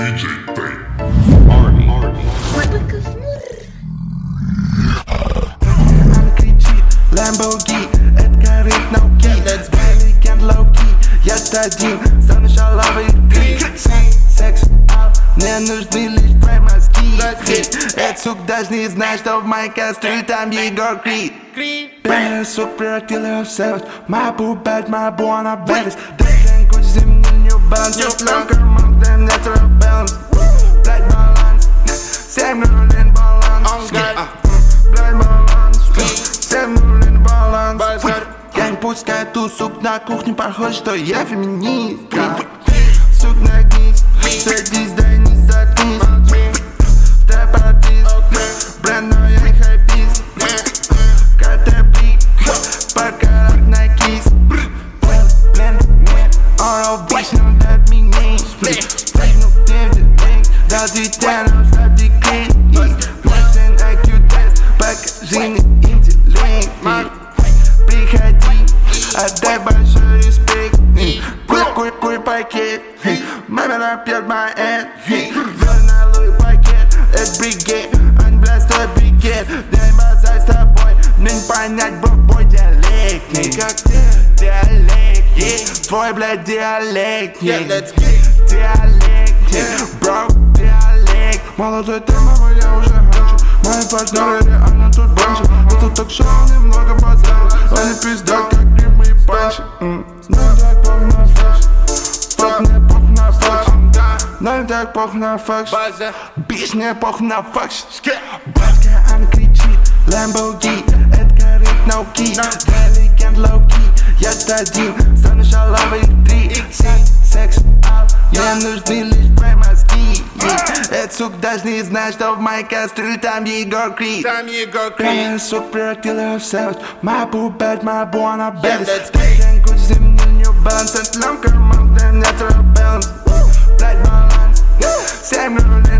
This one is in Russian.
DJ Tay. Она кричит, Lamborghini, это горит на уки. Weekend low-key, я один, стану шалавой крик. Секс, мне нужны лишь твои мозги. Эта сука даже не знает, что в моей кастрюле там Егор Крид. Пьяная сука превратила ее в сэвидж. Моя бу бэд, моя бу она бэдис. Дэйклин, Гуччи, зимний New Balance. Теплым карман, ты natural balance. Блядь, баланс, 7-0 баланс. Блядь, баланс, 7-0 баланс. Я не пускаю ту суку на кухне, похоже, что я феминистка. Сука, нагнись, садись, дай не заткнись. Степ-артист, бренд, но я не хайпист. КТБ, пока рак на кис. Блин, нет, оро бич, но дай меня. Прыгну в день, дал двитяну, сладкий клин. Платен IQ тест, покажи мне интеллект. Приходи, отдай большой респект. Куй пакет, мама напьет мой эд. Верна луи пакет, это бригет. Они, блядь, стоит бригет. Дай базар с тобой, мне не понять, бой диалект. Не как диалект, твой, блядь, диалект. Диалект, бро, диалект. Молодой ты, мама, я уже хочу. Мои партнеры реально тут банши. Это ток-шоу, немного базара. Они пиздят, как гриб, мои панчи. Нам так пох на факш. Фак, мне пох на факш. Нам так пох на факш. Бич, мне пох на факш. Бабка, она кричит, Lamborghini, это горит на уки. Weekend low-key, я один, стану шалавой три. Секс, мне нужны лишь твои мозги. Эта сука даже не знает, что в моей кастрюле там Егор Крид. Пьяная сука превратила ее в сэвидж. Моя бу бэд, моя бу она бэдис. Дэйклин, Гуччи, зимний New Balance. Теплым карман, ты natural balance. Блядь, баланс, 7-0